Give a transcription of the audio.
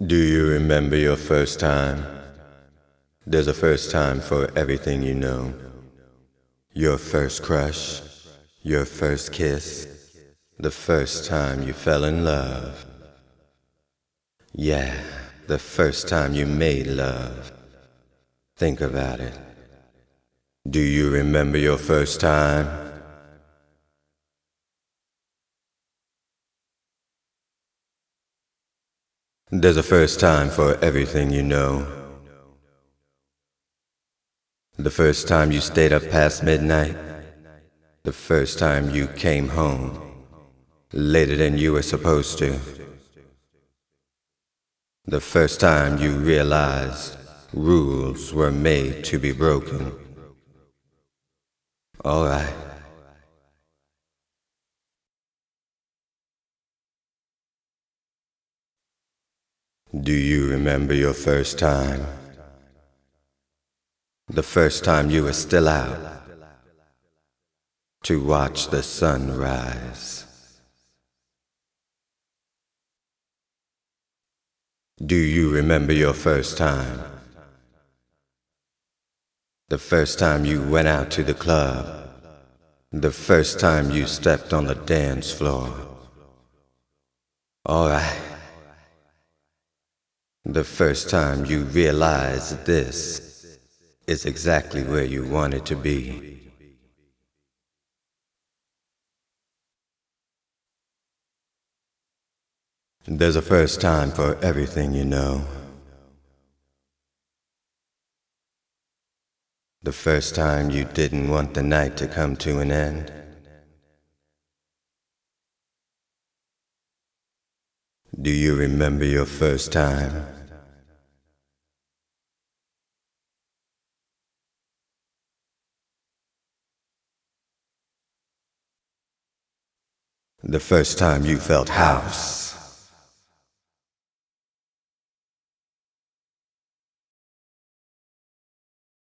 Do you remember your first time? There's a first time for everything you know. Your first crush, your first kiss, the first time you fell in love. Yeah, the first time you made love. Think about it. Do you remember your first time? There's a first time for everything you know. The first time you stayed up past midnight. The first time you came home later than you were supposed to. The first time you realized rules were made to be broken. All right. Do you remember your first time? The first time you were still out to watch the sun rise. Do you remember your first time? The first time you went out to the club. The first time you stepped on the dance floor. All right. The first time you realized this is exactly where you wanted to be. There's a first time for everything you know. The first time you didn't want the night to come to an end. Do you remember your first time? The first time you felt house.